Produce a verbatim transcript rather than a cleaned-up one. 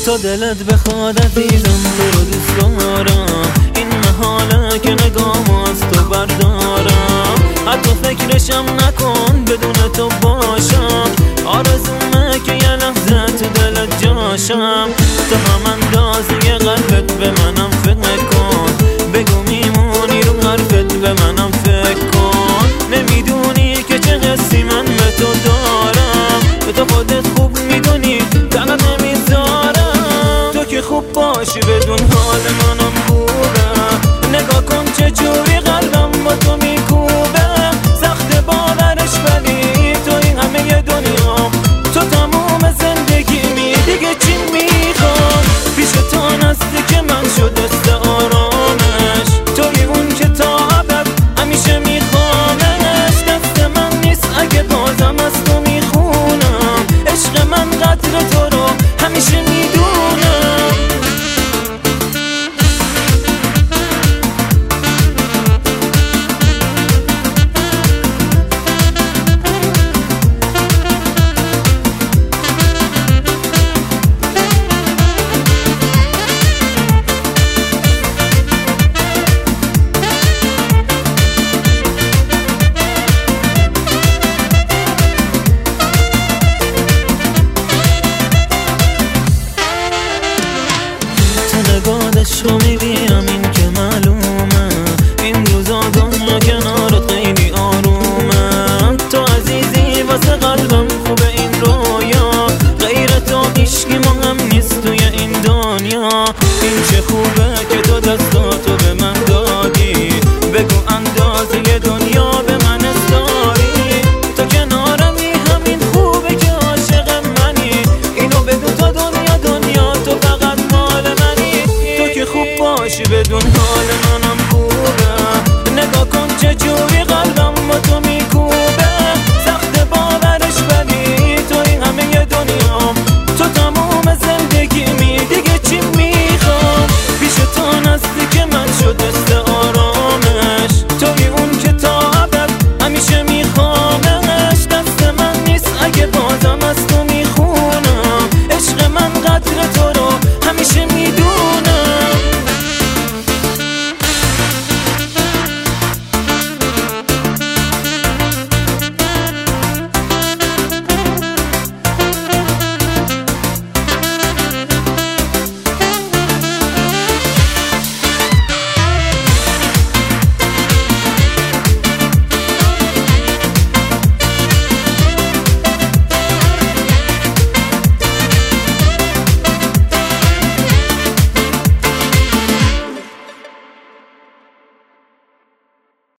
تا دلت بخواد عزیزم تو رو دوست دارم، این محاله که نگام از تو بردارم. حتی فکرشم نکن بدون تو باشم، آرزومه که یه لحظه تو دلت جاشم. تو هم اندازه قلبت به منم فکر کن، بگو میمونی رو حرفت به منم فکر کن. نمیدونی که چه حسی من به تو دارم، به تو خودت خوب میدونی فقط نمیذارم. تو که خوب باشی بدون حال منم خوبه، نگاه کن چه جوری قلبم با تو میکوبه. سخت باورش ولی توی همه دنیا، تو تموم زندگیمی، دیگه چی میخوام؟ پیش تو نزدیک من شد دست آرامش، توی اون که تا ابد همیشه میخوامش. دست من نیست اگه بازم از تو میخونم، عشق من قدر تو رو همیشه میدونم. نگاهش رو میبینم